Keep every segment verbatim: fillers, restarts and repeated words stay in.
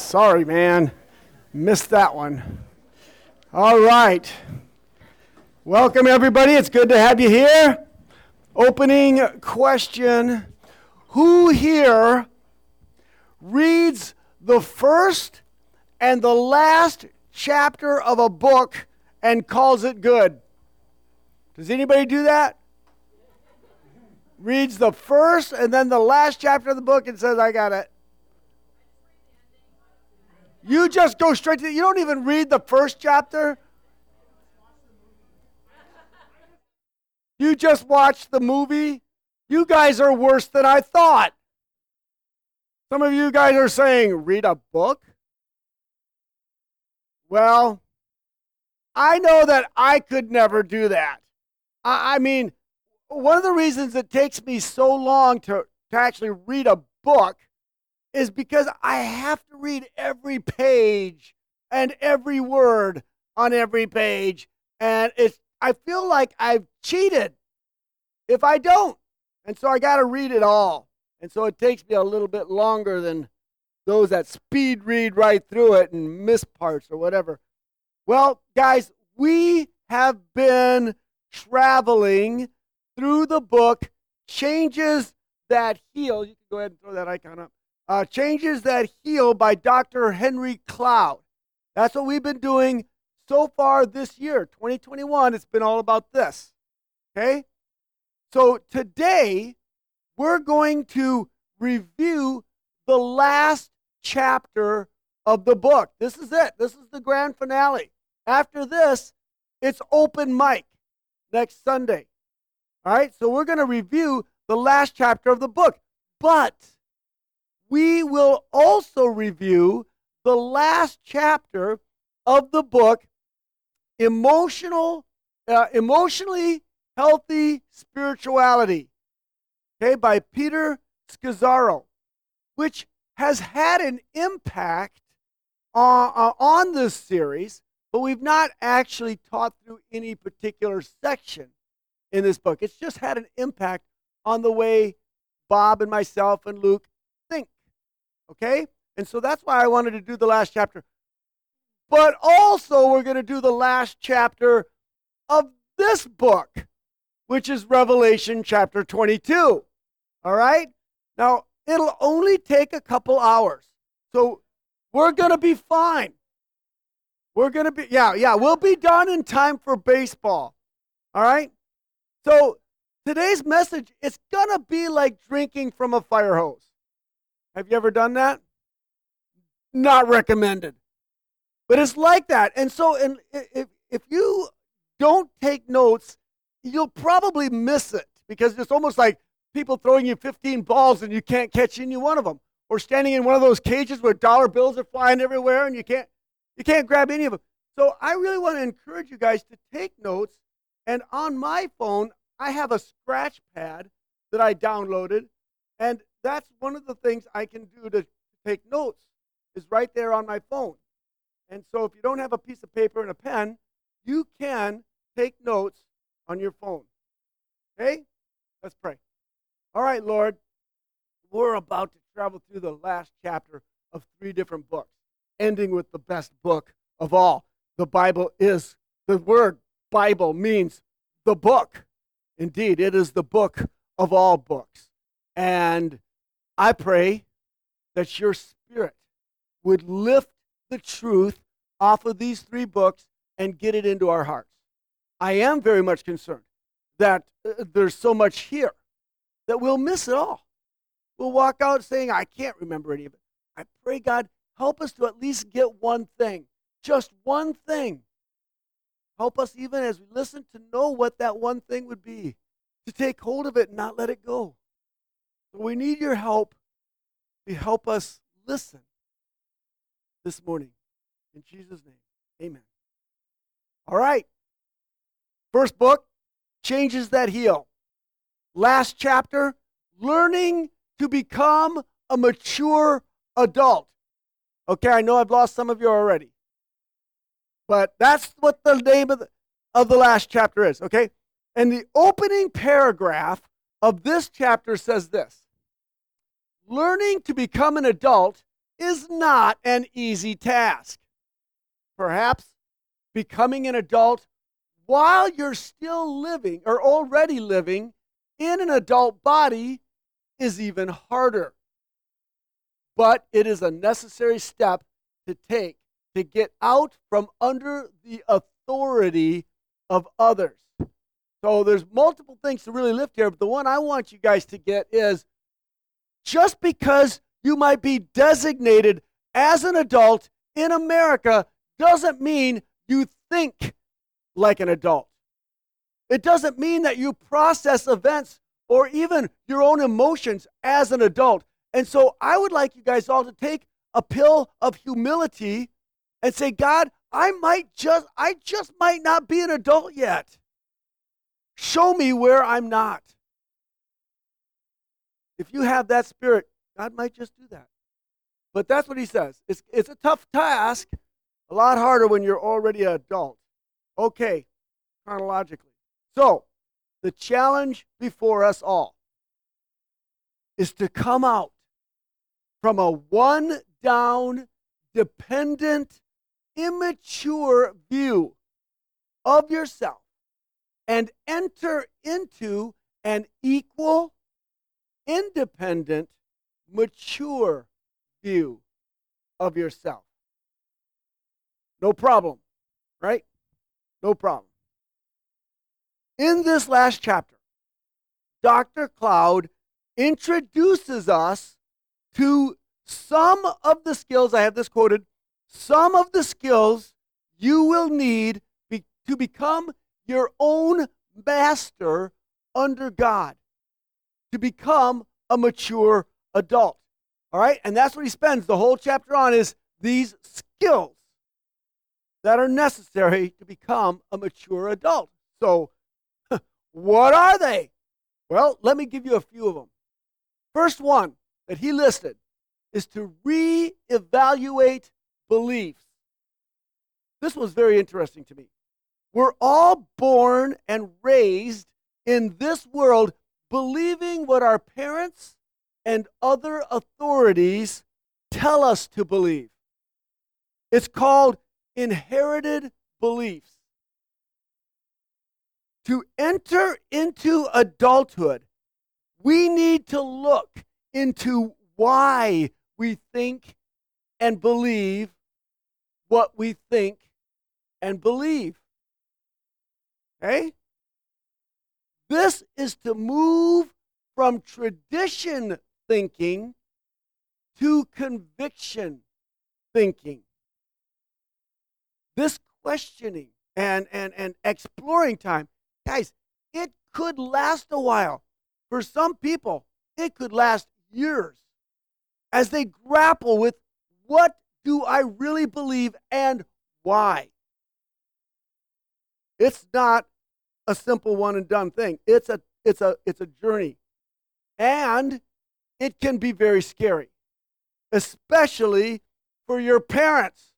Sorry, man. Missed that one. All right. Welcome, everybody. It's good to have you here. Opening question. Who here reads the first and the last chapter of a book and calls it good? Does anybody do that? Reads the first and then the last chapter of the book and says, I got it. You just go straight to, you don't even read the first chapter. You just watch the movie. You guys are worse than I thought. Some of you guys are saying, read a book? Well, I know that I could never do that. I, I mean, one of the reasons it takes me so long to, to actually read a book is because I have to read every page and every word on every page. And it's I feel like I've cheated if I don't. And so I got to read it all. And so it takes me a little bit longer than those that speed read right through it and miss parts or whatever. Well, guys, we have been traveling through the book Changes That Heal. You can go ahead and throw that icon up. Uh, Changes That Heal by Doctor Henry Cloud. That's what we've been doing so far this year, twenty twenty-one. It's been all about this. Okay? So today, we're going to review the last chapter of the book. This is it. This is the grand finale. After this, it's open mic next Sunday. All right? So we're going to review the last chapter of the book. But we will also review the last chapter of the book, Emotional, uh, Emotionally Healthy Spirituality, okay, by Peter Scazzaro, which has had an impact on, uh, on this series, but we've not actually taught through any particular section in this book. It's just had an impact on the way Bob and myself and Luke think. Okay? And so that's why I wanted to do the last chapter. But also we're going to do the last chapter of this book, which is Revelation chapter twenty-two. All right? Now, it'll only take a couple hours. So we're going to be fine. We're going to be, yeah, yeah, we'll be done in time for baseball. All right? So today's message, it's going to be like drinking from a fire hose. Have you ever done that? Not recommended. But it's like that. And so and if, if you don't take notes, you'll probably miss it because it's almost like people throwing you fifteen balls and you can't catch any one of them. Or standing in one of those cages where dollar bills are flying everywhere and you can't you can't grab any of them. So I really want to encourage you guys to take notes. And on my phone, I have a scratch pad that I downloaded. And that's one of the things I can do to take notes is right there on my phone. And so if you don't have a piece of paper and a pen, you can take notes on your phone. Okay? Let's pray. All right, Lord, we're about to travel through the last chapter of three different books, ending with the best book of all. The Bible is, the word Bible means the book. Indeed, it is the book of all books. And I pray that your Spirit would lift the truth off of these three books and get it into our hearts. I am very much concerned that uh, there's so much here that we'll miss it all. We'll walk out saying, I can't remember any of it. I pray, God, help us to at least get one thing, just one thing. Help us even as we listen to know what that one thing would be, to take hold of it and not let it go. So we need your help to help us listen this morning. In Jesus' name, amen. All right. First book, Changes That Heal. Last chapter, Learning to Become a Mature Adult. Okay, I know I've lost some of you already. But that's what the name of the, of the last chapter is, okay? And the opening paragraph of this chapter says this: learning to become an adult is not an easy task. Perhaps becoming an adult while you're still living or already living in an adult body is even harder. But it is a necessary step to take to get out from under the authority of others. So there's multiple things to really lift here, but the one I want you guys to get is just because you might be designated as an adult in America doesn't mean you think like an adult. It doesn't mean that you process events or even your own emotions as an adult. And so I would like you guys all to take a pill of humility and say, God, I might just, I just might not be an adult yet. Show me where I'm not. If you have that spirit, God might just do that. But that's what he says. It's, it's a tough task, a lot harder when you're already an adult. Okay, chronologically. So, the challenge before us all is to come out from a one-down, dependent, immature view of yourself and enter into an equal, independent, mature view of yourself. No problem, right? No problem. In this last chapter, Doctor Cloud introduces us to some of the skills, I have this quoted, some of the skills you will need be, to become your own master under God, to become a mature adult. All right? And that's what he spends the whole chapter on, is these skills that are necessary to become a mature adult. So, what are they? Well, let me give you a few of them. First one that he listed is to reevaluate beliefs. This was very interesting to me. We're all born and raised in this world believing what our parents and other authorities tell us to believe. It's called inherited beliefs. To enter into adulthood, we need to look into why we think and believe what we think and believe. Okay? This is to move from tradition thinking to conviction thinking. This questioning and, and, and exploring time, guys, it could last a while. For some people, it could last years as they grapple with what do I really believe and why. It's not a simple one and done thing. It's a it's a it's a journey. And it can be very scary, especially for your parents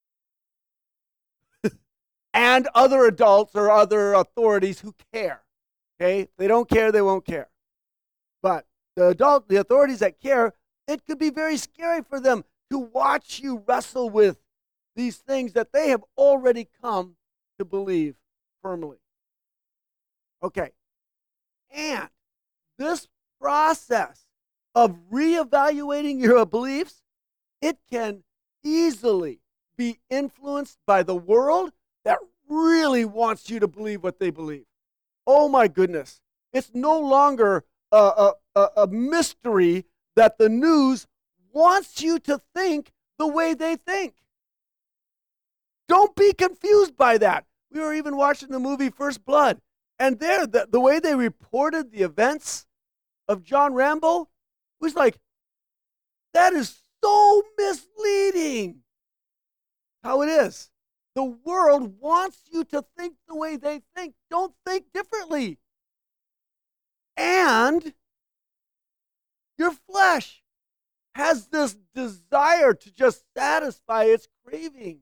and other adults or other authorities who care. Okay? If they don't care, they won't care. But the adult, the authorities that care, it could be very scary for them to watch you wrestle with these things that they have already come to believe firmly. Okay. And this process of reevaluating your beliefs, it can easily be influenced by the world that really wants you to believe what they believe. Oh my goodness. It's no longer a, a, a mystery that the news wants you to think the way they think. Don't be confused by that. We were even watching the movie First Blood, and there, the, the way they reported the events of John Rambo was like, that is so misleading. How it is. The world wants you to think the way they think. Don't think differently. And your flesh has this desire to just satisfy its cravings.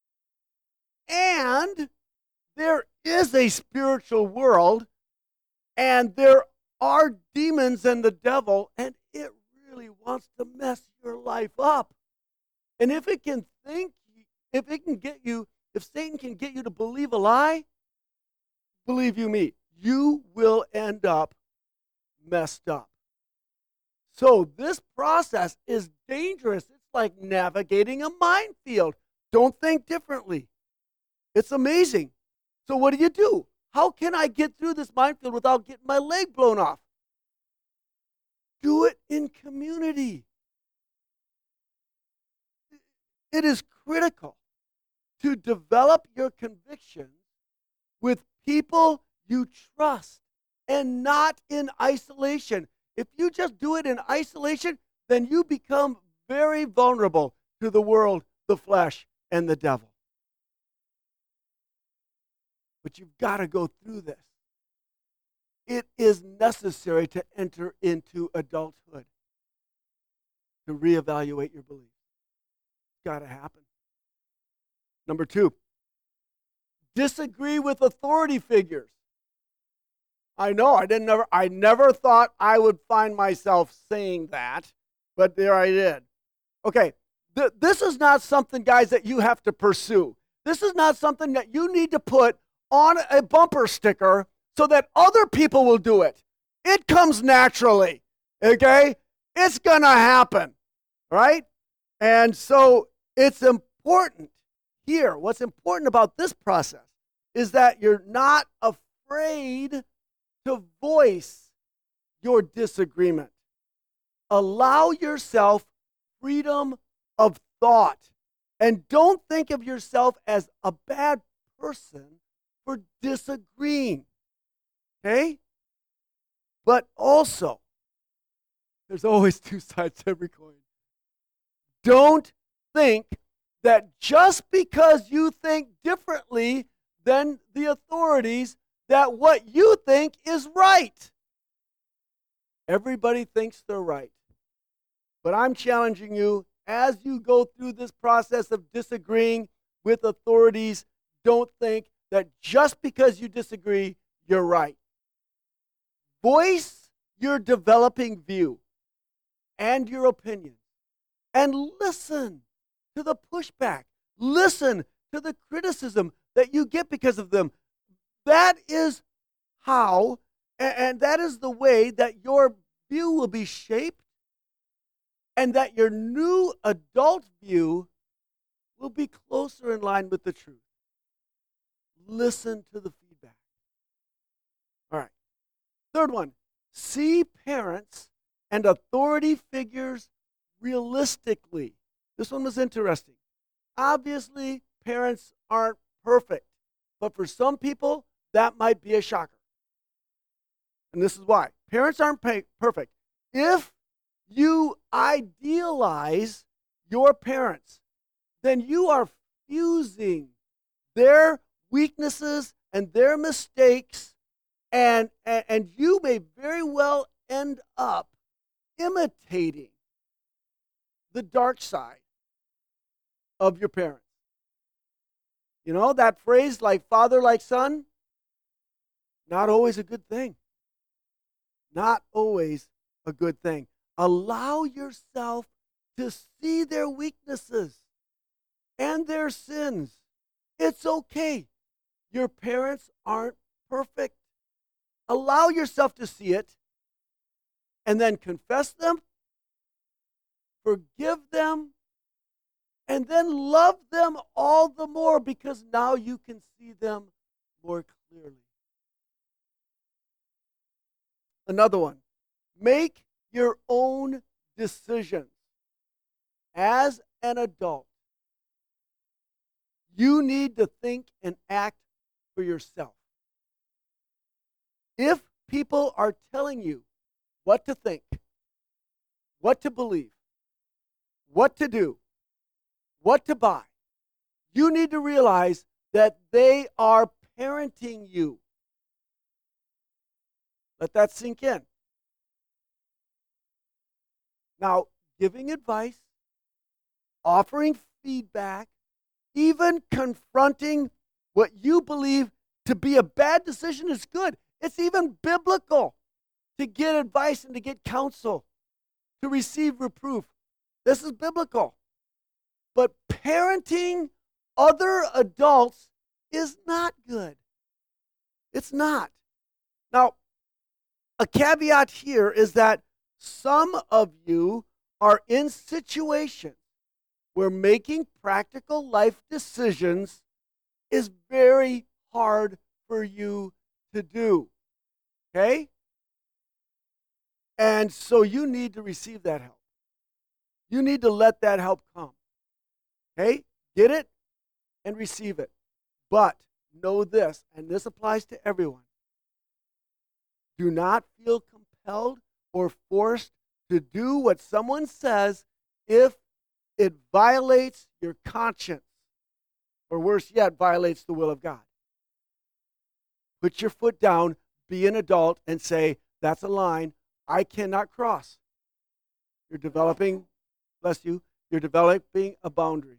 And there is a spiritual world, and there are demons and the devil, and it really wants to mess your life up. And if it can think, if it can get you, if Satan can get you to believe a lie, believe you me, you will end up messed up. So this process is dangerous. It's like navigating a minefield. Don't think differently. It's amazing. So what do you do? How can I get through this minefield without getting my leg blown off? Do it in community. It is critical to develop your convictions with people you trust and not in isolation. If you just do it in isolation, then you become very vulnerable to the world, the flesh, and the devil. But you've got to go through this. It is necessary to enter into adulthood, to reevaluate your beliefs. It's got to happen. Number two, disagree with authority figures. I know I didn't never I never thought I would find myself saying that, but there I did. Okay, th- this is not something, guys, that you have to pursue. This is not something that you need to put on a bumper sticker so that other people will do it. It comes naturally, okay? It's going to happen, right? And so it's important here. What's important about this process is that you're not afraid to voice your disagreement. Allow yourself freedom of thought. And don't think of yourself as a bad person for disagreeing. Okay? But also, there's always two sides to every coin. Don't think that just because you think differently than the authorities, that what you think is right. Everybody thinks they're right. But I'm challenging you, as you go through this process of disagreeing with authorities, don't think that just because you disagree, you're right. Voice your developing view and your opinion, and listen to the pushback. Listen to the criticism that you get because of them. That is how, and that is the way that your view will be shaped, and that your new adult view will be closer in line with the truth. Listen to the feedback. All right. Third one, see parents and authority figures realistically. This one was interesting. Obviously, parents aren't perfect, but for some people, that might be a shocker. And this is why. Parents aren't pay- perfect. If you idealize your parents, then you are fusing their weaknesses and their mistakes, and, and, and you may very well end up imitating the dark side of your parents. You know, that phrase, like father, like son, not always a good thing. Not always a good thing. Allow yourself to see their weaknesses and their sins. It's okay. Your parents aren't perfect. Allow yourself to see it and then confess them, forgive them, and then love them all the more because now you can see them more clearly. Another one, make your own decisions. As an adult, you need to think and act for yourself. If people are telling you what to think, what to believe, what to do, what to buy, you need to realize that they are parenting you. Let that sink in. Now, giving advice, offering feedback, even confronting what you believe to be a bad decision is good. It's even biblical to get advice and to get counsel, to receive reproof. This is biblical. but parenting other adults is not good. It's not. Now, a caveat here is that some of you are in situations where making practical life decisions is very hard for you to do. Okay? And so you need to receive that help. You need to let that help come. Okay? Get it and receive it. But know this, and this applies to everyone. Do not feel compelled or forced to do what someone says if it violates your conscience, or worse yet, violates the will of God. Put your foot down, be an adult, and say, that's a line I cannot cross. You're developing, bless you, you're developing a boundary.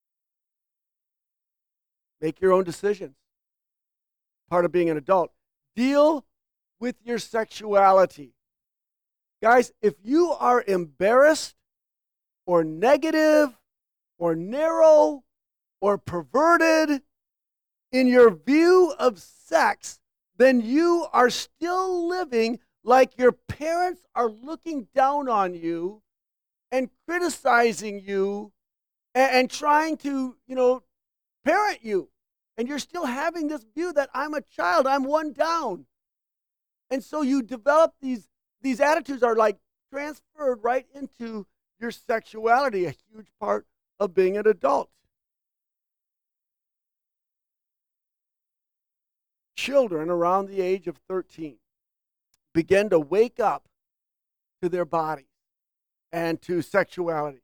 Make your own decisions. Part of being an adult. Deal with your sexuality. Guys, if you are embarrassed or negative or narrow or perverted in your view of sex, then you are still living like your parents are looking down on you and criticizing you and, and trying to, you know, parent you. And you're still having this view that I'm a child, I'm one down. And so you develop these, these attitudes are like transferred right into your sexuality, a huge part of being an adult. Children around the age of thirteen begin to wake up to their bodies and to sexuality.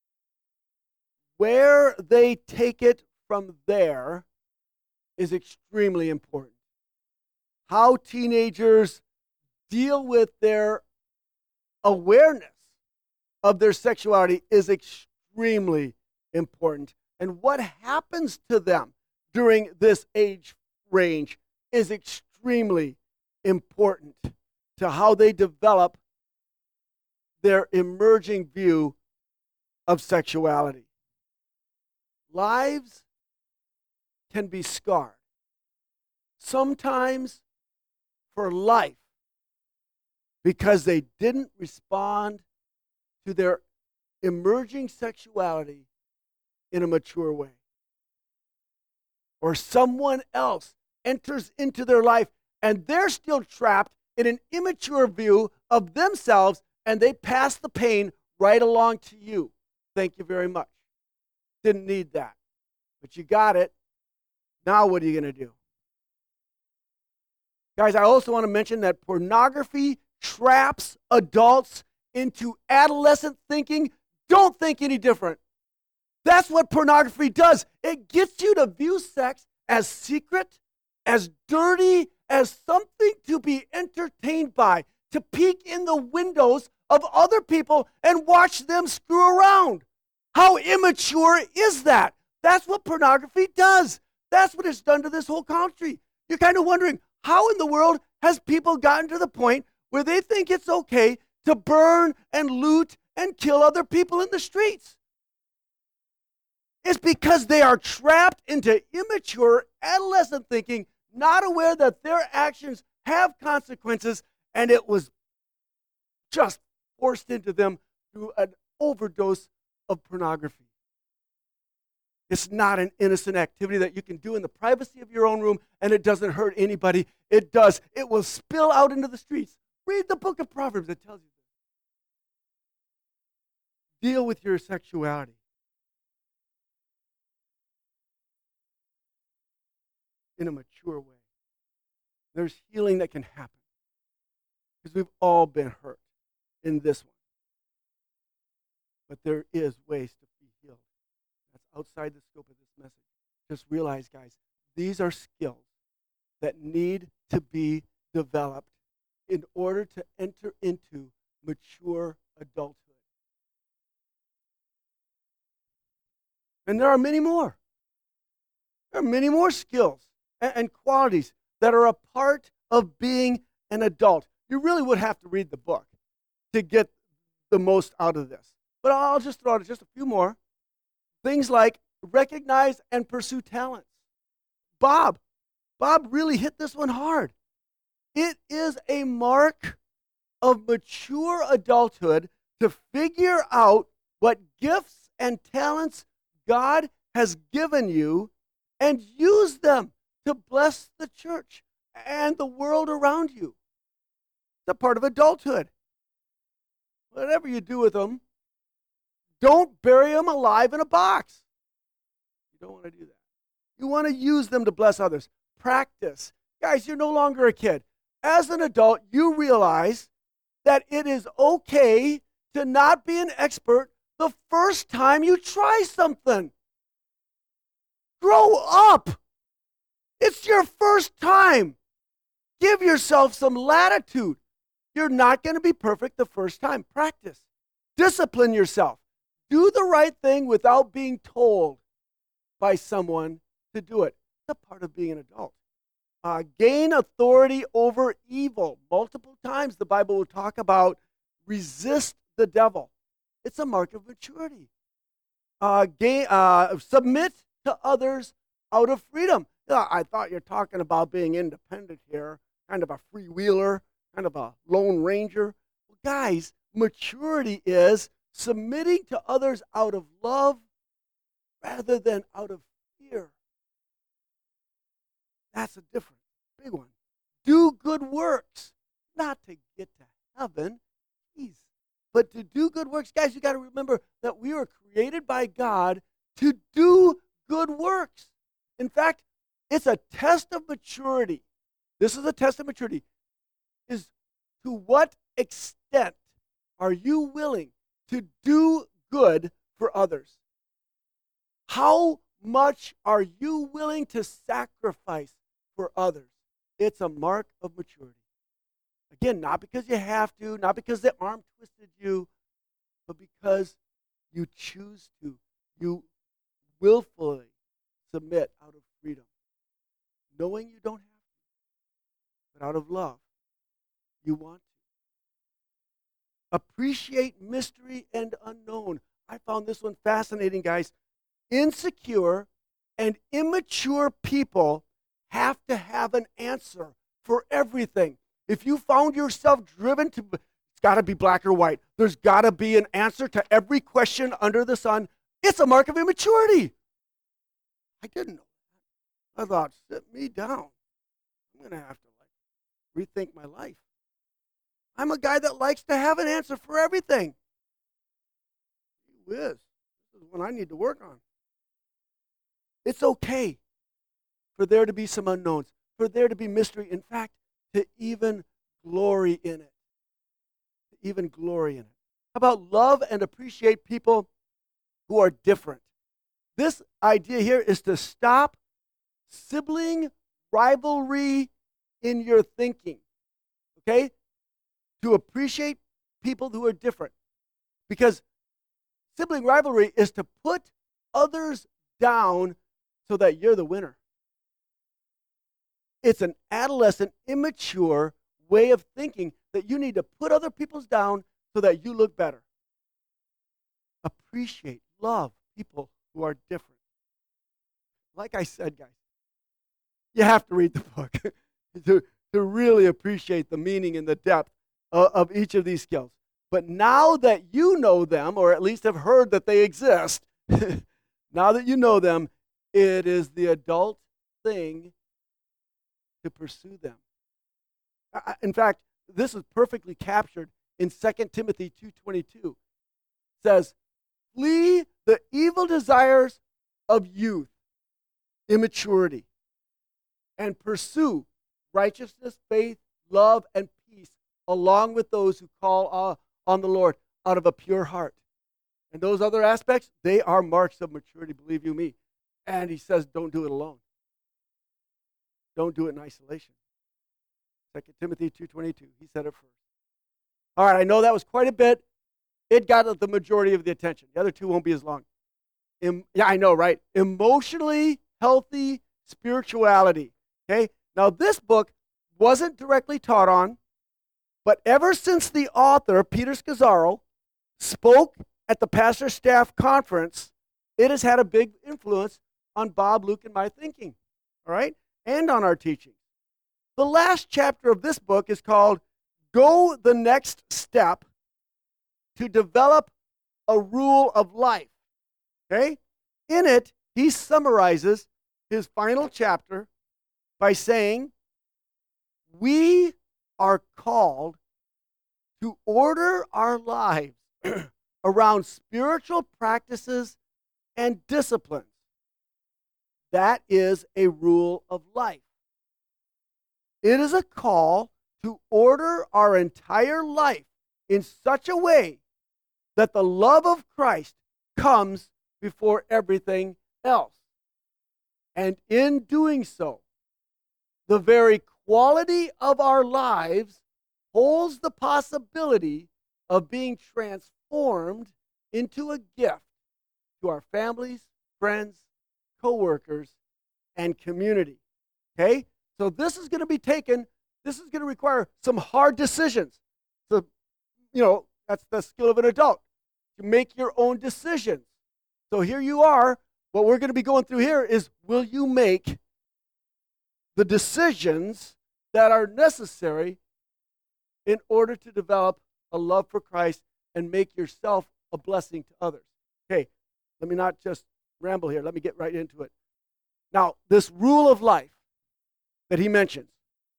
Where they take it from there is extremely important. How teenagers deal with their awareness of their sexuality is extremely important. And what happens to them during this age range is extremely important to how they develop their emerging view of sexuality. Lives can be scarred, sometimes for life, because they didn't respond to their emerging sexuality in a mature way. Or someone else enters into their life and they're still trapped in an immature view of themselves, and they pass the pain right along to you. Thank you very much. Didn't need that. But you got it. Now what are you going to do? Guys, I also want to mention that pornography traps adults into adolescent thinking. Don't think any different. That's what pornography does. It gets you to view sex as secret, as dirty, as something to be entertained by, to peek in the windows of other people and watch them screw around. How immature is that? That's what pornography does. That's what it's done to this whole country. You're kind of wondering, how in the world has people gotten to the point where they think it's okay to burn and loot and kill other people in the streets? It's because they are trapped into immature adolescent thinking, not aware that their actions have consequences, and it was just forced into them through an overdose of pornography. It's not an innocent activity that you can do in the privacy of your own room, and it doesn't hurt anybody. It does. It will spill out into the streets. Read the book of Proverbs. It tells you this. Deal with your sexuality. In a mature way. There's healing that can happen. Because we've all been hurt in this one. But there is ways to be healed. That's outside the scope of this message. Just realize, guys, these are skills that need to be developed in order to enter into mature adulthood. And there are many more. There are many more skills and, and qualities that are a part of being an adult. You really would have to read the book to get the most out of this. But I'll just throw out just a few more. Things like recognize and pursue talents. Bob, Bob really hit this one hard. It is a mark of mature adulthood to figure out what gifts and talents God has given you and use them to bless the church and the world around you. It's a part of adulthood. Whatever you do with them, don't bury them alive in a box. You don't want to do that. You want to use them to bless others. Practice. Guys, you're no longer a kid. As an adult, you realize that it is okay to not be an expert the first time you try something. Grow up. It's your first time. Give yourself some latitude. You're not going to be perfect the first time. Practice. Discipline yourself. Do the right thing without being told by someone to do it. It's a part of being an adult. Uh, gain authority over evil. Multiple times the Bible will talk about resist the devil. It's a mark of maturity. Uh, gain, uh, submit to others out of freedom. Uh, I thought you're talking about being independent here, kind of a freewheeler, kind of a lone ranger. Well, guys, maturity is submitting to others out of love rather than out of fear. That's a different, big one. Do good works, not to get to heaven, geez, but to do good works. Guys, you got to remember that we were created by God to do good works. In fact, it's a test of maturity. This is a test of maturity. Is to what extent are you willing to do good for others? How much are you willing to sacrifice for others? It's a mark of maturity. Again, not because you have to, not because the arm twisted you, but because you choose to. You willfully submit out of freedom, knowing you don't have to, but out of love, you want to. Appreciate mystery and unknown. I found this one fascinating, guys. Insecure and immature people have to have an answer for everything. If you found yourself driven to, it's got to be black or white. There's got to be an answer to every question under the sun. It's a mark of immaturity. I didn't know that. I thought, sit me down. I'm going to have to like rethink my life. I'm a guy that likes to have an answer for everything. Gee whiz. This is what I need to work on. It's okay for there to be some unknowns, for there to be mystery. In fact, to even glory in it. To even glory in it. How about love and appreciate people who are different? This idea here is to stop sibling rivalry in your thinking. Okay? To appreciate people who are different. Because sibling rivalry is to put others down so that you're the winner. It's an adolescent, immature way of thinking that you need to put other people's down so that you look better. Appreciate, love people who are different. Like I said, guys, you have to read the book to, to really appreciate the meaning and the depth of, of each of these skills. But now that you know them, or at least have heard that they exist, now that you know them, it is the adult thing to pursue them. In fact, this is perfectly captured in Second Timothy two twenty-two. It says, flee the evil desires of youth, immaturity, and pursue righteousness, faith, love, and peace, along with those who call uh, on the Lord out of a pure heart. And those other aspects, they are marks of maturity, believe you me. And he says, don't do it alone. Don't do it in isolation. Second Timothy two twenty-two, he said it first. All right, I know that was quite a bit. It got the majority of the attention. The other two won't be as long. Em- yeah, I know, right? Emotionally healthy spirituality. Okay? Now, this book wasn't directly taught on, but ever since the author, Peter Scazzaro, spoke at the pastor staff conference it has had a big influence on Bob, Luke, and my thinking, all right, and on our teaching. The last chapter of this book is called Go the Next Step to Develop a Rule of Life, okay? In it, he summarizes his final chapter by saying, we are called to order our lives around spiritual practices and disciplines. That is a rule of life. It is a call to order our entire life in such a way that the love of Christ comes before everything else. And in doing so, the very quality of our lives holds the possibility of being transformed into a gift to our families, friends, co-workers, and community. Okay? So this is going to be taken, this is going to require some hard decisions. So, you know, that's the skill of an adult, to make your own decisions. So here you are. What we're going to be going through here is, will you make the decisions that are necessary in order to develop a love for Christ and make yourself a blessing to others? Okay, let me not just ramble here. Let me get right into it. Now, this rule of life that he mentions,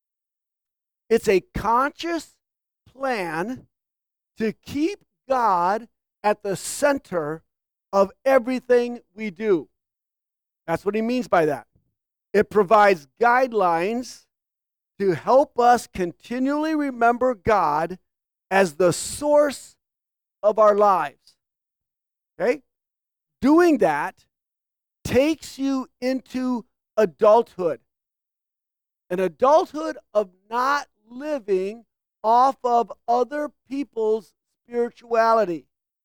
it's a conscious plan to keep God at the center of everything we do. That's what he means by that. It provides guidelines to help us continually remember God as the source of our lives. Okay? Doing that takes you into adulthood. An adulthood of not living off of other people's spirituality.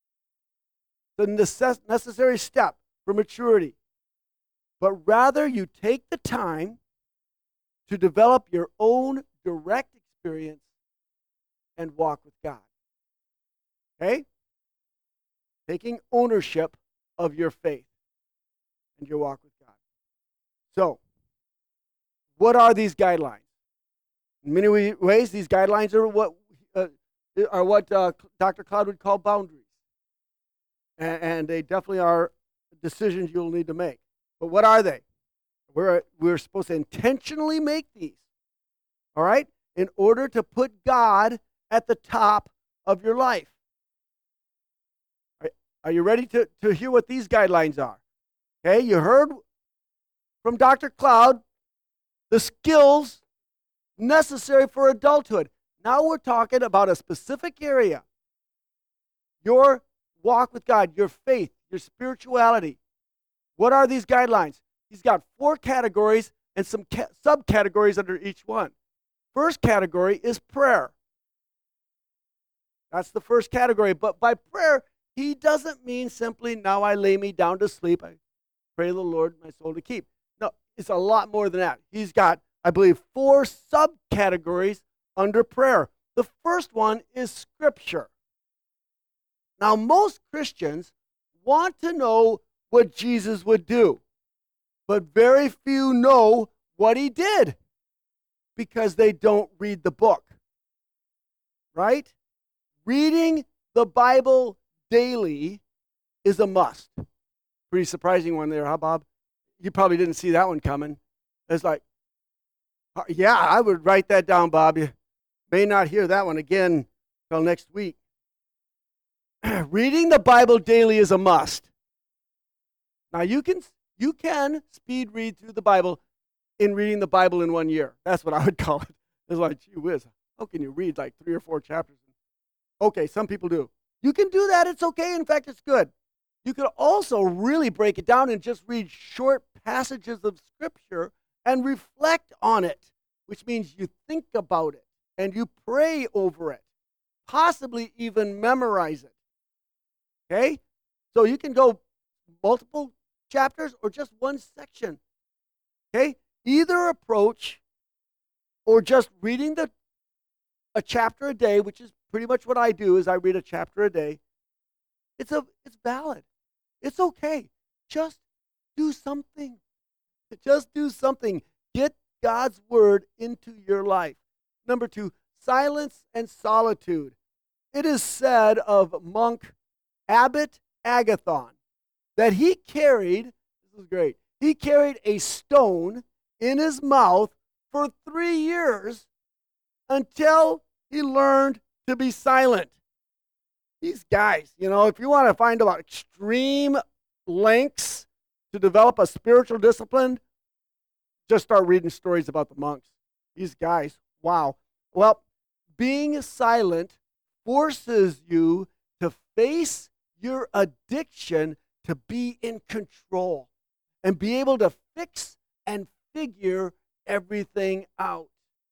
The necess- necessary step for maturity. But rather, you take the time to develop your own direct experience and walk with God. Okay? Taking ownership of your faith and your walk with God. So, what are these guidelines? In many ways, these guidelines are what uh, are what uh, Doctor Cloud would call boundaries. And, and they definitely are decisions you'll need to make. But what are they? We're, we're supposed to intentionally make these, all right, in order to put God at the top of your life. Are, are you ready to, to hear what these guidelines are? Okay, you heard from Doctor Cloud the skills necessary for adulthood. Now we're talking about a specific area. Your walk with God, your faith, your spirituality. What are these guidelines? He's got four categories and some ca- subcategories under each one. First category is prayer. That's the first category. But by prayer, he doesn't mean simply, now I lay me down to sleep. I pray the Lord my soul to keep. No, it's a lot more than that. He's got, I believe, four subcategories under prayer. The first one is Scripture. Now, most Christians want to know what Jesus would do, but very few know what he did because they don't read the book, right? Reading the Bible daily is a must. Pretty surprising one there, huh, Bob? You probably didn't see that one coming. It's like, yeah, I would write that down, Bob. You may not hear that one again till next week. Reading the Bible daily is a must. Now, you can you can speed read through the Bible in reading the Bible in one year. That's what I would call it. It's like, gee whiz, how can you read like three or four chapters? Okay, some people do. You can do that. It's okay. In fact, it's good. You could also really break it down and just read short passages of Scripture and reflect on it, which means you think about it and you pray over it, possibly even memorize it. Okay? So you can go multiple chapters or just one section. Okay? Either approach or just reading the a chapter a day, which is pretty much what I do, is I read a chapter a day. It's a it's valid. It's okay. Just do something. Just do something. Get God's word into your life. Number two, silence and solitude. It is said of monk Abbot Agathon that he carried, this is great, he carried a stone in his mouth for three years until he learned to be silent. These guys, you know, if you want to find about extreme lengths to develop a spiritual discipline, just start reading stories about the monks. These guys, wow. Well, being silent forces you to face your addiction, to be in control and be able to fix and figure everything out.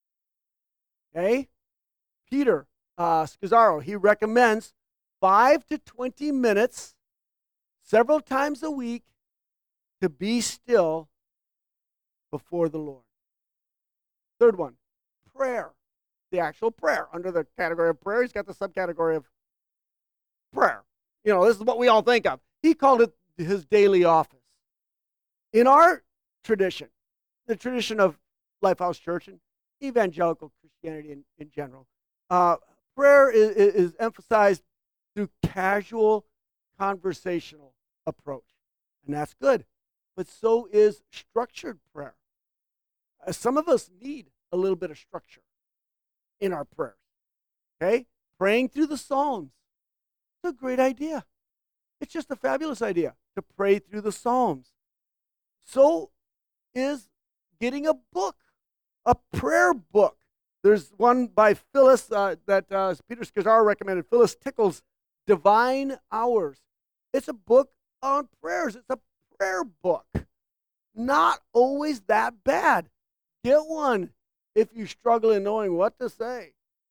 Okay? Peter uh, Scazzaro, he recommends five to twenty minutes several times a week to be still before the Lord. Third one, prayer. The actual prayer. Under the category of prayer, he's got the subcategory of prayer. You know, this is what we all think of. He called it his daily office. In our tradition, the tradition of Lifehouse Church and evangelical Christianity in, in general, uh, prayer is, is emphasized through casual, conversational approach. And that's good. But so is structured prayer. Uh, some of us need a little bit of structure in our prayers. Okay? Praying through the Psalms. It's a great idea. It's just a fabulous idea to pray through the Psalms. So is getting a book, a prayer book. There's one by Phyllis uh, that uh, Peter Scazzaro recommended, Phyllis Tickle's Divine Hours. It's a book on prayers. It's a prayer book. Not always that bad. Get one if you struggle in knowing what to say,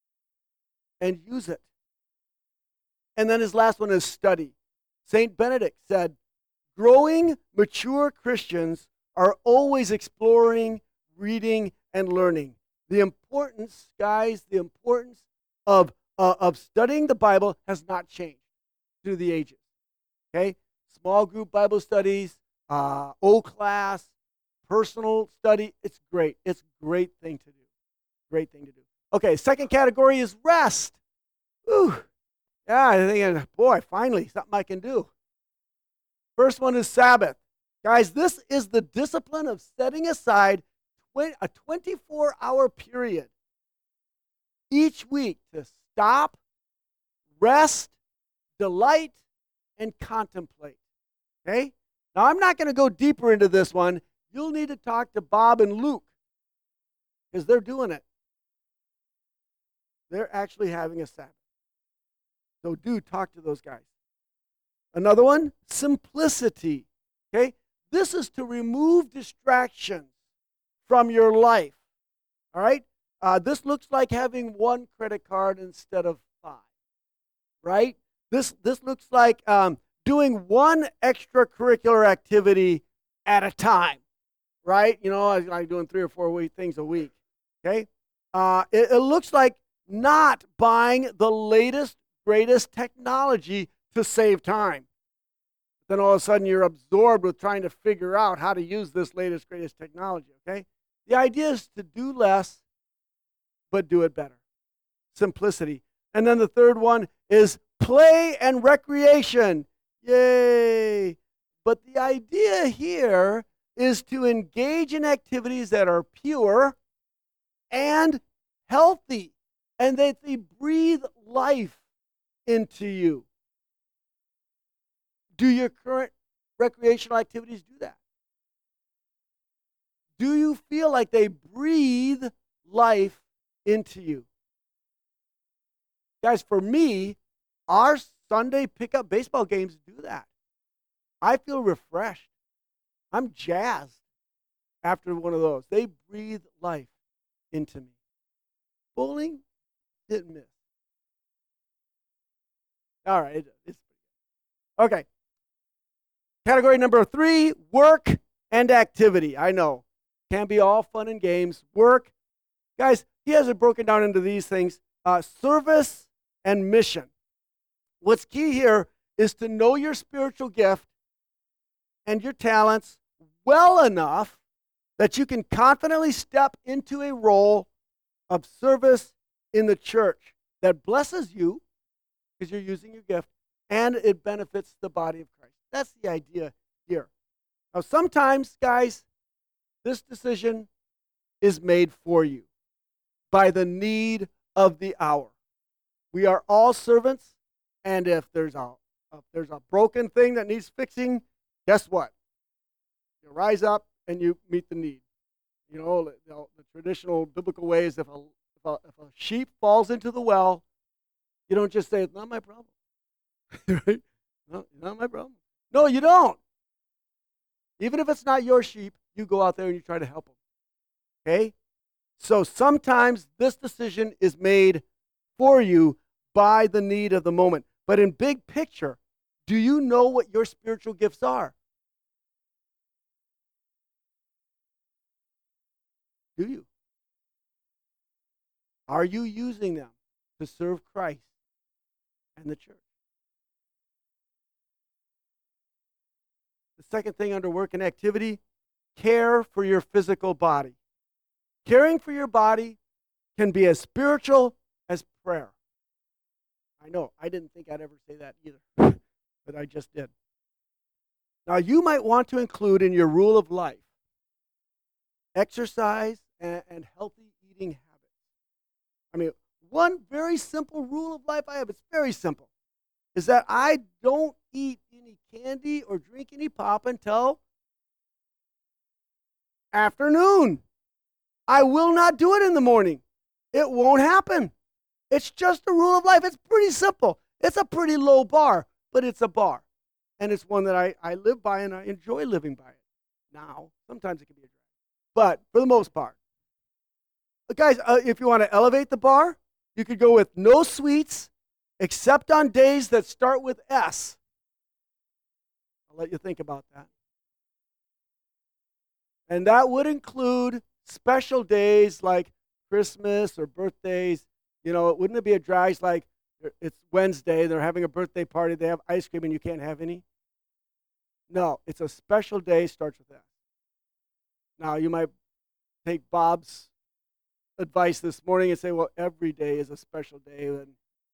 and use it. And then his last one is study. Saint Benedict said, growing, mature Christians are always exploring, reading, and learning. The importance, guys, the importance of, uh, of studying the Bible has not changed through the ages. Okay? Small group Bible studies, uh, O class, personal study. It's great. It's a great thing to do. Great thing to do. Okay, second category is rest. Whew. Yeah, I'm thinking, boy, finally, something I can do. First one is Sabbath. Guys, this is the discipline of setting aside a twenty-four hour period each week to stop, rest, delight, and contemplate. Okay? Now, I'm not going to go deeper into this one. You'll need to talk to Bob and Luke because they're doing it. They're actually having a Sabbath. So do talk to those guys. Another one, simplicity. Okay? This is to remove distractions from your life. All right? Uh, this looks like having one credit card instead of five. Right? This, this looks like um, doing one extracurricular activity at a time. Right? You know, like doing three or four week things a week. Okay? Uh, it, it looks like not buying the latest, greatest technology to save time. Then all of a sudden you're absorbed with trying to figure out how to use this latest, greatest technology, okay? The idea is to do less, but do it better. Simplicity. And then the third one is play and recreation. Yay! But the idea here is to engage in activities that are pure and healthy, and that they breathe life into you. Do your current recreational activities do that? Do you feel like they breathe life into you? Guys, for me, our Sunday pickup baseball games do that. I feel refreshed. I'm jazzed after one of those. They breathe life into me. Bowling, hit and miss. All right, it, it's okay. Category number three, work and activity. I know, can be all fun and games. Work, guys, he has it broken down into these things, uh, service and mission. What's key here is to know your spiritual gift and your talents well enough that you can confidently step into a role of service in the church that blesses you because you're using your gift and it benefits the body of Christ. That's the idea here. Now, sometimes, guys, this decision is made for you by the need of the hour. We are all servants, and if there's a if there's a broken thing that needs fixing, guess what? You rise up and you meet the need. You know, the, the traditional biblical way is if a, if a if a sheep falls into the well, you don't just say it's not my problem, right? No, not my problem. No, you don't. Even if it's not your sheep, you go out there and you try to help them. Okay? So sometimes this decision is made for you by the need of the moment. But in big picture, do you know what your spiritual gifts are? Do you? Are you using them to serve Christ and the church? The second thing under work and activity, care for your physical body. Caring for your body can be as spiritual as prayer. I know, I didn't think I'd ever say that either, but I just did. Now, you might want to include in your rule of life exercise and, and healthy eating habits. I mean, one very simple rule of life I have, it's very simple, is that I don't eat any candy or drink any pop until afternoon. I will not do it in the morning. It won't happen. It's just a rule of life. It's pretty simple. It's a pretty low bar, but it's a bar. And it's one that I, I live by and I enjoy living by it. Now, sometimes it can be a drag. But for the most part. But guys, uh, if you want to elevate the bar, you could go with no sweets except on days that start with S. I'll let you think about that. And that would include special days like Christmas or birthdays. You know, wouldn't it be a drag like it's Wednesday, they're having a birthday party, they have ice cream and you can't have any? No, it's a special day, starts with that. Now, you might take Bob's advice this morning and say, well, every day is a special day, and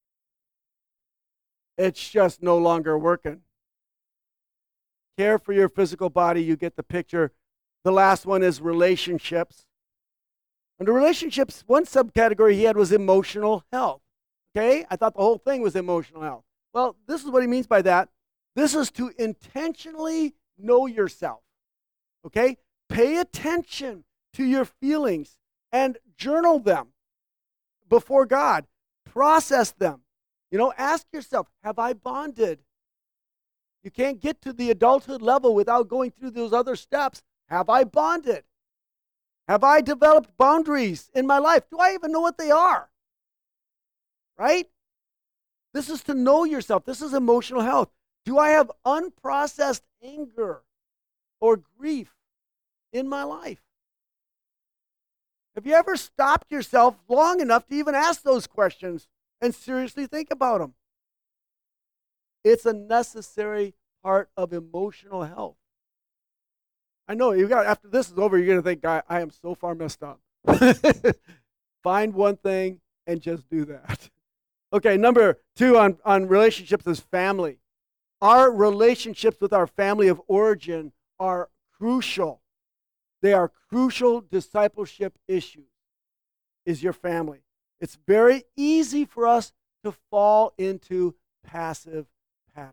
it's just no longer working. Care for your physical body, you get the picture. The last one is relationships. Under relationships, one subcategory he had was emotional health. Okay? I thought the whole thing was emotional health. Well, this is what he means by that. This is to intentionally know yourself. Okay? Pay attention to your feelings and journal them before God. Process them. You know, ask yourself, have I bonded? You can't get to the adulthood level without going through those other steps. Have I bonded? Have I developed boundaries in my life? Do I even know what they are? Right? This is to know yourself. This is emotional health. Do I have unprocessed anger or grief in my life? Have you ever stopped yourself long enough to even ask those questions and seriously think about them? It's a necessary part of emotional health. I know you got after this is over, you're gonna think, I, I am so far messed up. Find one thing and just do that. Okay, number two on, on relationships is family. Our relationships with our family of origin are crucial. They are crucial discipleship issues, is your family. It's very easy for us to fall into passive patterns.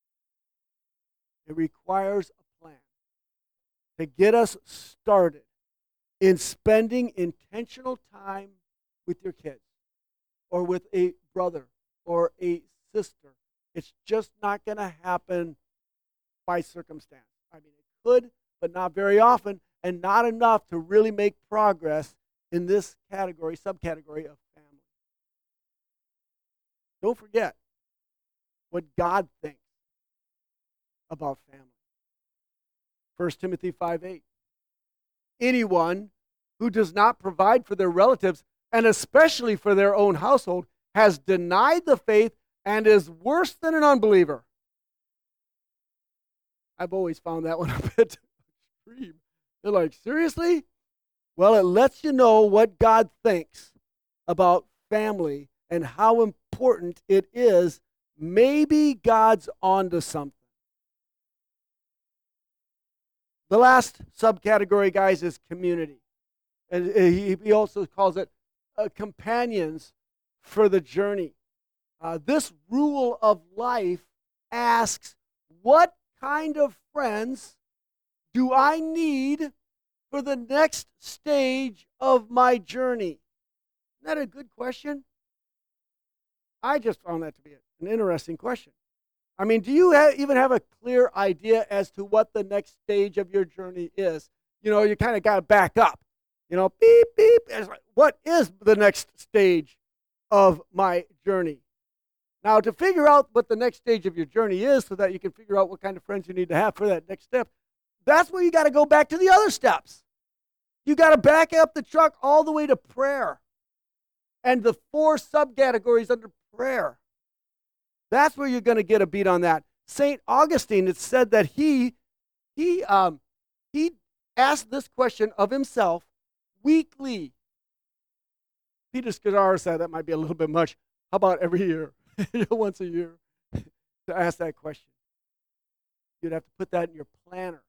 It requires a plan to get us started in spending intentional time with your kids or with a brother or a sister. It's just not going to happen by circumstance. I mean, it could, but not very often, and not enough to really make progress in this category, subcategory of family. Don't forget what God thinks about family. First Timothy five eight. Anyone who does not provide for their relatives, and especially for their own household, has denied the faith and is worse than an unbeliever. I've always found that one a bit extreme. They're like, seriously? Well, it lets you know what God thinks about family and how important it is. Maybe God's onto something. The last subcategory, guys, is community. And he, he also calls it uh, companions for the journey. Uh, this rule of life asks, what kind of friends do I need for the next stage of my journey? Isn't that a good question? I just found that to be an interesting question. I mean, do you ha- even have a clear idea as to what the next stage of your journey is? You know, you kind of got to back up. You know, beep, beep. It's like, what is the next stage of my journey? Now, to figure out what the next stage of your journey is so that you can figure out what kind of friends you need to have for that next step, that's where you got to go back to the other steps. You got to back up the truck all the way to prayer and the four subcategories under prayer. That's where you're going to get a beat on that. Saint Augustine, it said that he he um, he asked this question of himself weekly. Peter Scazzaro said that might be a little bit much. How about every year? Once a year to ask that question. You'd have to put that in your planner,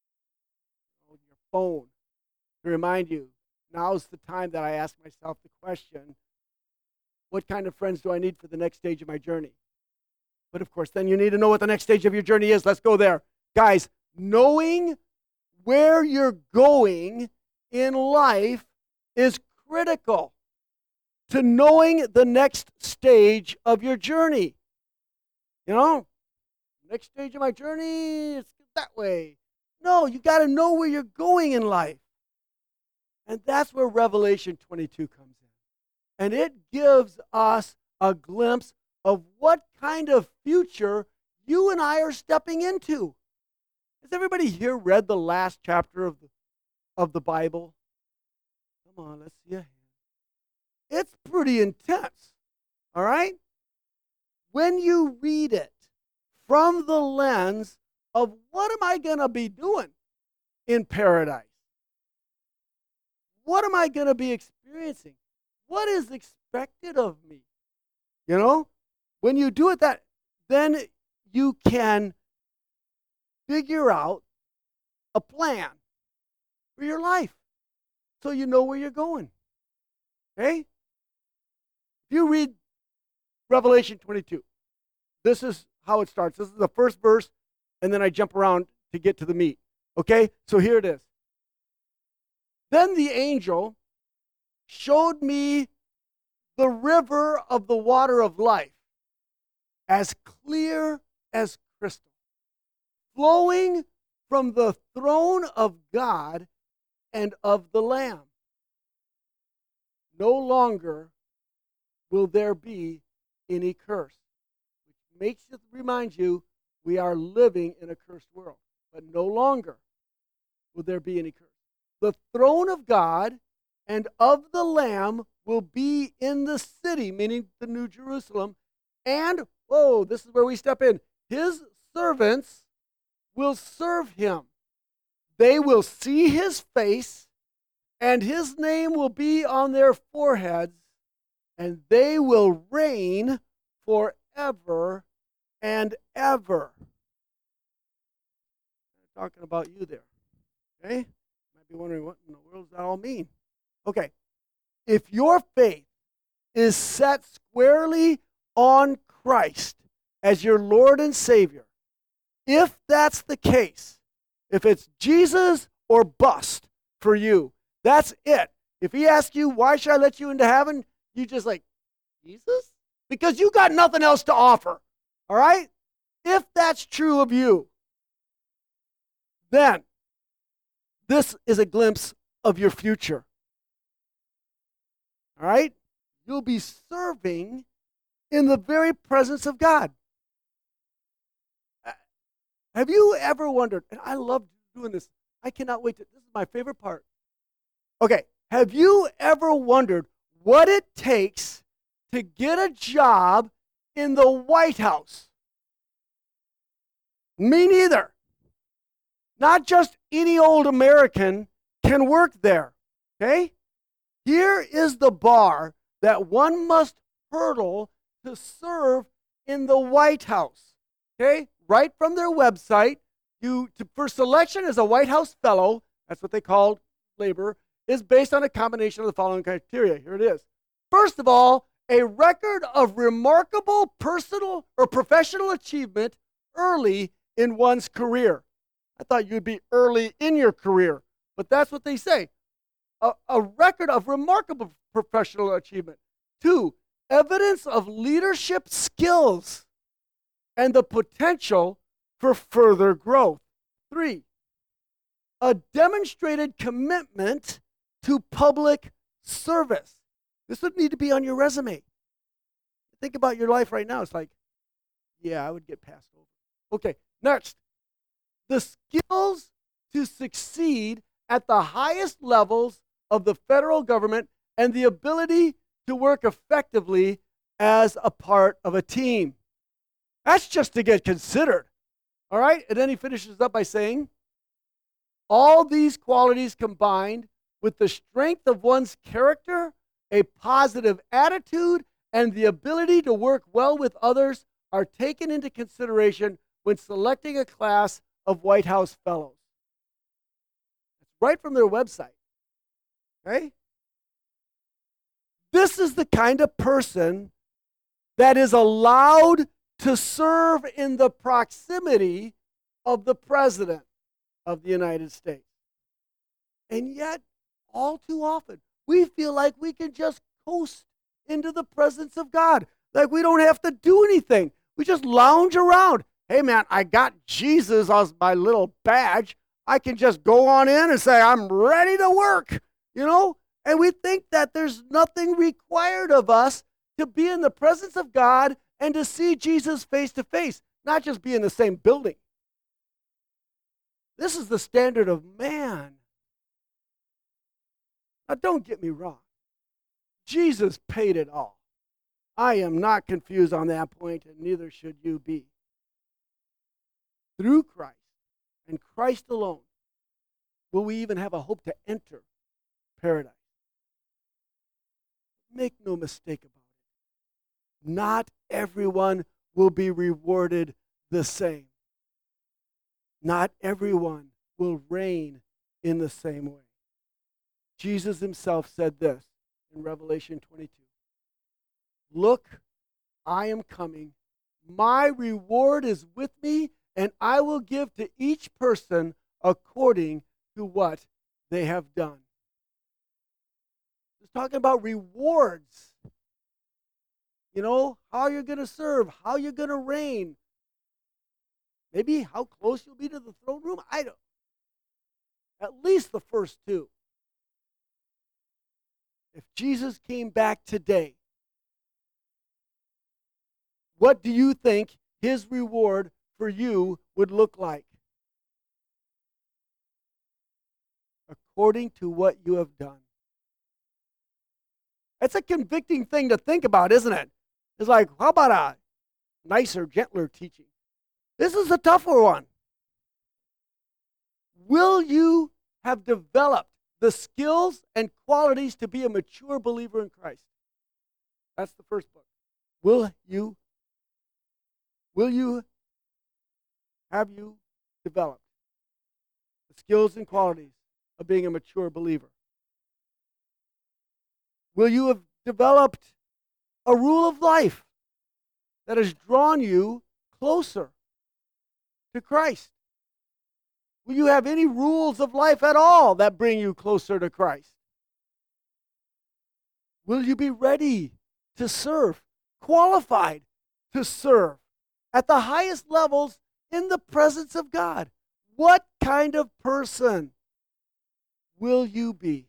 on your phone, to remind you, now's the time that I ask myself the question, what kind of friends do I need for the next stage of my journey? But of course, then you need to know what the next stage of your journey is. Let's go there. Guys, knowing where you're going in life is critical to knowing the next stage of your journey. You know, next stage of my journey, it's that way. No, you got to know where you're going in life. And that's where Revelation twenty-two comes in. And it gives us a glimpse of what kind of future you and I are stepping into. Has everybody here read the last chapter of the, of the Bible? Come on, let's see a hand. It's pretty intense, all right? When you read it from the lens of what am I going to be doing in paradise? What am I going to be experiencing? What is expected of me? You know, when you do it that, then you can figure out a plan for your life so you know where you're going. Okay? If you read Revelation twenty-two, this is how it starts. This is the first verse, and then I jump around to get to the meat. Okay? So here it is. Then the angel showed me the river of the water of life, as clear as crystal, flowing from the throne of God and of the Lamb. No longer will there be any curse, which makes it remind you we are living in a cursed world, but no longer will there be any curse. The throne of God and of the Lamb will be in the city, meaning the New Jerusalem, and, whoa, this is where we step in, his servants will serve him. They will see his face, and his name will be on their foreheads, and they will reign forever and ever. I'm talking about you there. Okay? You might be wondering, what in the world does that all mean? Okay. If your faith is set squarely on Christ as your Lord and Savior, if that's the case, if it's Jesus or bust for you, that's it. If he asks you, why should I let you into heaven? You just like, Jesus? Because you got nothing else to offer. All right? If that's true of you, then this is a glimpse of your future. All right? You'll be serving in the very presence of God. Have you ever wondered, and I love doing this, I cannot wait to, this is my favorite part. Okay, have you ever wondered what it takes to get a job in the White House? Me neither. Not just any old American can work there. Okay? Here is the bar that one must hurdle to serve in the White House. Okay? Right from their website, you to, for selection as a White House fellow, that's what they call labor, is based on a combination of the following criteria. Here it is. First of all, a record of remarkable personal or professional achievement early in one's career. I thought you'd be early in your career, but that's what they say. A, a record of remarkable professional achievement. Two, evidence of leadership skills and the potential for further growth. Three, a demonstrated commitment to public service. This would need to be on your resume. Think about your life right now. It's like, yeah, I would get passed over. Okay, next. The skills to succeed at the highest levels of the federal government and the ability to work effectively as a part of a team. That's just to get considered. All right? And then he finishes up by saying, all these qualities combined with the strength of one's character, a positive attitude, and the ability to work well with others are taken into consideration when selecting a class of White House fellows. It's right from their website. Okay? This is the kind of person that is allowed to serve in the proximity of the President of the United States. And yet, all too often, we feel like we can just coast into the presence of God. Like we don't have to do anything. We just lounge around. Hey man, I got Jesus as my little badge. I can just go on in and say, I'm ready to work, you know? And we think that there's nothing required of us to be in the presence of God and to see Jesus face to face, not just be in the same building. This is the standard of man. Now, don't get me wrong. Jesus paid it all. I am not confused on that point, and neither should you be. Through Christ and Christ alone will we even have a hope to enter paradise. Make no mistake about it. Not everyone will be rewarded the same. Not everyone will reign in the same way. Jesus himself said this in Revelation twenty-two. Look, I am coming. My reward is with me, and I will give to each person according to what they have done. It's talking about rewards. You know, how you're going to serve, how you're going to reign. Maybe how close you'll be to the throne room. I don't. At least the first two. If Jesus came back today, what do you think his reward for you would look like? According to what you have done. That's a convicting thing to think about, isn't it? It's like, how about a nicer, gentler teaching? This is a tougher one. Will you have developed the skills and qualities to be a mature believer in Christ? That's the first book. Will you? Will you? Have you developed the skills and qualities of being a mature believer? Will you have developed a rule of life that has drawn you closer to Christ? Will you have any rules of life at all that bring you closer to Christ? Will you be ready to serve, qualified to serve at the highest levels in the presence of God? What kind of person will you be?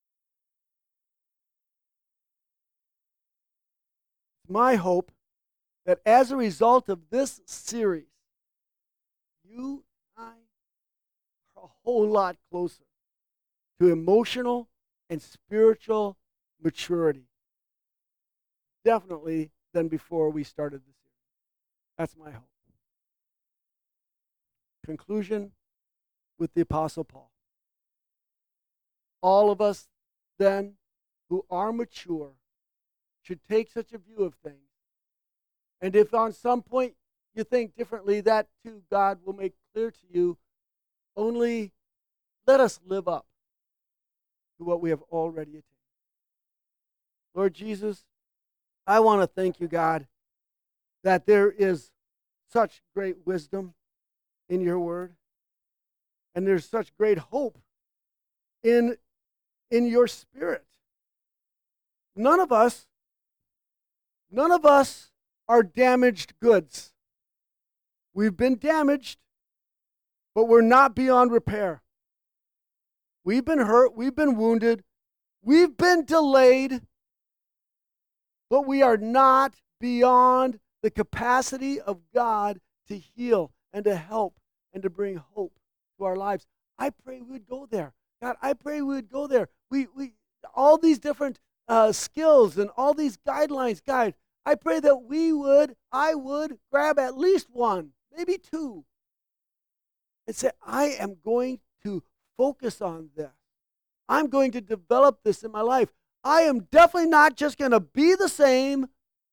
It's my hope that as a result of this series, you and I are a whole lot closer to emotional and spiritual maturity. Definitely than before we started the series. That's my hope. Conclusion, with the Apostle Paul. All of us, then, who are mature, should take such a view of things. And if on some point you think differently, that too God will make clear to you. Only let us live up to what we have already attained. Lord Jesus, I want to thank you, God, that there is such great wisdom in your word, and there's such great hope in, in your spirit. None of us, none of us are damaged goods. We've been damaged, but we're not beyond repair. We've been hurt, we've been wounded, we've been delayed, but we are not beyond the capacity of God to heal and to help and to bring hope to our lives. I pray we would go there. God, I pray we would go there. We, we, all these different uh, skills and all these guidelines, God, I pray that we would, I would grab at least one, maybe two, and say, I am going to focus on this. I'm going to develop this in my life. I am definitely not just going to be the same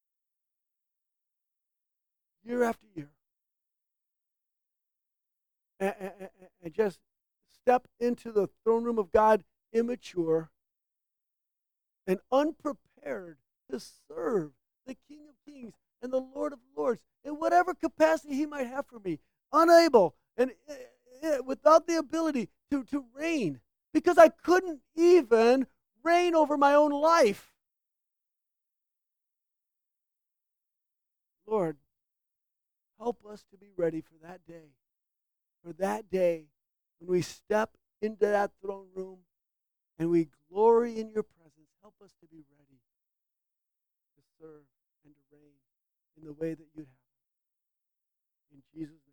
year after year. And, and, and just step into the throne room of God immature and unprepared to serve the King of Kings and the Lord of Lords in whatever capacity he might have for me. Unable and uh, without the ability to, to reign, because I couldn't even reign over my own life. Lord, help us to be ready for that day. For that day when we step into that throne room and we glory in your presence. Help us to be ready to serve and to reign in the way that you'd have us. In Jesus' name.